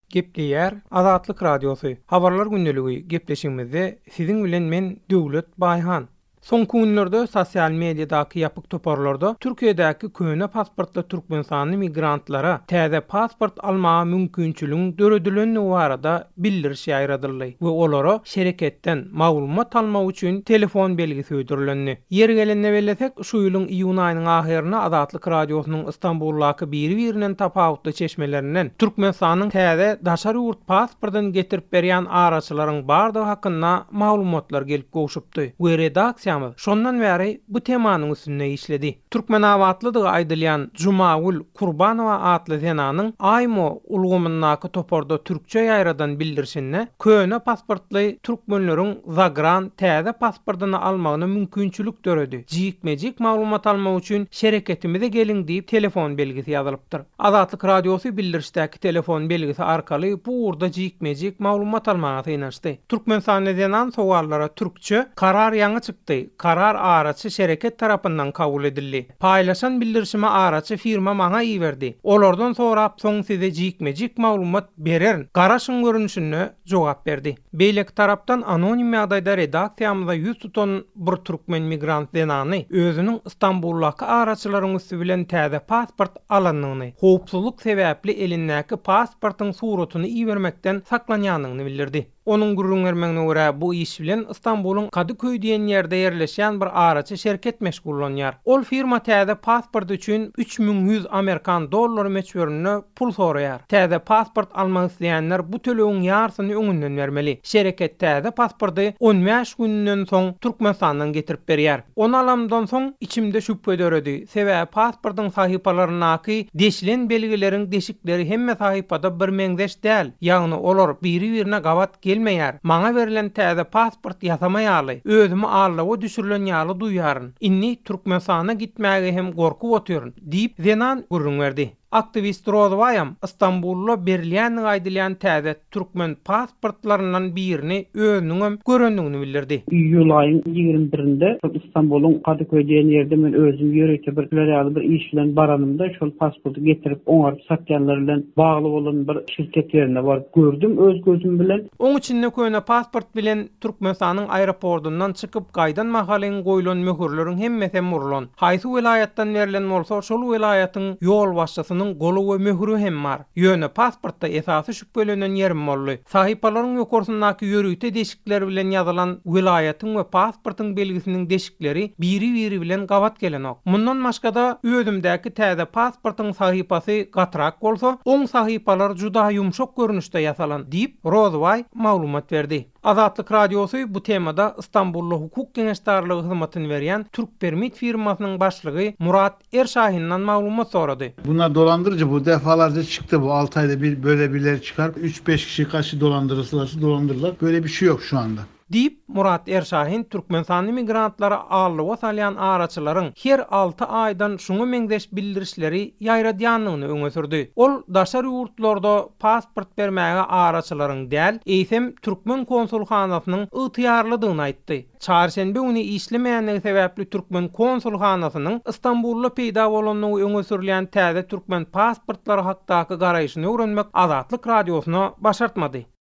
Gepleýär Azatlyk radiosu. Habarlar günneligi gepleşigimizde siziň bilen men Döwlet Baýhan. Soňky günlerde sosial mediadaky ýapyk toparlarda Türkiýedäki köne pasportly türkmenistany migrantlara täze pasport almagy mümkinçiligi döredilen barada bildiriş ýaýradyldy we olara şereketden maglumat almak üçin telefon belgisi ödürilendi. Yer gelende bellesek şu ýylyň iýun aýynyň ahyryna Azatlyk radiosynyň Istanbuldaky biri-birinden tapawutly çeşmelerinden Türkmenistanyň täze daşary urt pasportyn getirip berýän araçylaryň bardygy hakynda maglumatlar gelip goşupdy. We redaksiýa şondan bäri bu temanyň üstünde işledi. Türkmen awatlydygy aýdylýan Jumagul Kurbanowa atly zenanyň aýmo ulgamyndaky toparda türkçe ýaýradan bildirişinde köne pasportly türkmenleriň Zagran täze pasportyny almagyna mümkinçilik döredi. Jikmejik maglumat almak üçin şereketimize geliň diýip telefon belgisi ýazylypdyr. Azatlyk radiosu bildirişdäki telefon belgisi arkaly bu urda jikmejik maglumat almagy ýanaşdy. Türkmenistan zenan sowallara türkçe karar ýaňy çykdy. Karar araçy şereket tarapyndan kabul edildi. Paýlaşan bildirişime araçy firma maňa iýerdi. Olardan sonra soň size jikmejik maglumat berer. Garaşyň görünüşine jogap berdi. Beýlek tarapdan anonim ýagdaýda redaksiýamyza ýüz tutan bir türkmen migrant denany özüniň Istanbuldaky araçylaryň üstü bilen täze pasport alanlygyny, howpsuzlyk sebäpli elindäki pasportyň suratyny iýermekden saklanýanyny bildirdi. Onun gurrungermegine görä bu iş bilen Istanbul'un Kadıköy diýen ýerde ýerleşýän bir araçy şerket meşgullanýar. Ol firma täze pasport üçin 3100 Amerikan dollary meçberine pul soraýar. Täze pasport almak isleýänler bu tölegiň ýarsyny öňünden bermeli. Şereket täze pasporty 15 günden soň Türkmenistandan getirip berýär. Onu alamdan soň içimde şüphe döredi. Sebäbi pasportyň sahypalarynaky deşilen belgileriň deşikleri hemme sahypada bir meňzeş däl. Ýagny olar biri-birine gawat gelmeýär. Maňa berilen täze pasport ýasamaýaly. Özümi allawa düşürilen ýaly duýaryn. Inni Türkmenistana gitmäge hem gorkup otyryn diýip zenan gurrun berdi. Aktivist Rozvayam Istanbul'da berilýän aýdylýan täze türkmen pasportlaryndan birini özüniň görendigini bildirdi. Iyul aýynyň 21-nde İstanbul'un Kadıköy diýen ýerde men özüm ýörekde bir iş bilen baranymda şol pasporty getirip oňaryp satýanlar bilen bagly bolan bir şirket ýerine baryp gördüm öz gözüm bilen. Oň içinde köne pasport bilen Türkmenistanyň aeroportundan çykyp gaýdan mahalyň goýulan möhürleriň hemmesi murlan. Haýsy vilayatdan berilen bolsa şol vilayatyň ýol başçysy golu we möhürü hem bar. Ýöne pasportda esasy şüphelenen ýerim boldy. Sahypalaryň ýokursundaky ýörükde deşikleri bilen ýazylan vilayatyň we pasportyň belgisiniň deşikleri biri-biri bilen gawat gelenok. Mundan başgada özümdäki täze pasportyň sahypasy gatrak bolsa, oň sahypalar juda ýumşak görünüşde ýasalan diýip Rozway maglumat berdi. Azatlyk radiosu bu temada İstanbul'da hukuk geňeşdarlygy hyzmatyny berýän Türk Permit firmasynyň başlygy Murat Erşahindan maglumat sorady. Bunlar dolandırıcı, bu defalarca çıktı, bu 6 ayda bir böyle birileri çıkar. 3-5 kişi kaçı dolandırırlar. Böyle bir şey yok şu anda. Diýip Murat Erşahin Türkmenistany migrantlara allyga salýan araçylaryň her 6 aýdan şuňa meňzeş bildirişleri ýaýradýanlygyny öňe sürdi. Ol daşary ýurtlarda pasport bermäge araçylaryň däl, eýsem Türkmen konsulhanasynyň ýytyarlydygyny aýtdy. Çarşembe güni işlemeýänligi sebäpli Türkmen konsulhanasynyň Istanbulda peýda bolanyny öňe sürilýän täze türkmen pasportlary hakdaky garaýşyny öwrenmek Azatlyk radiosyna başartmady.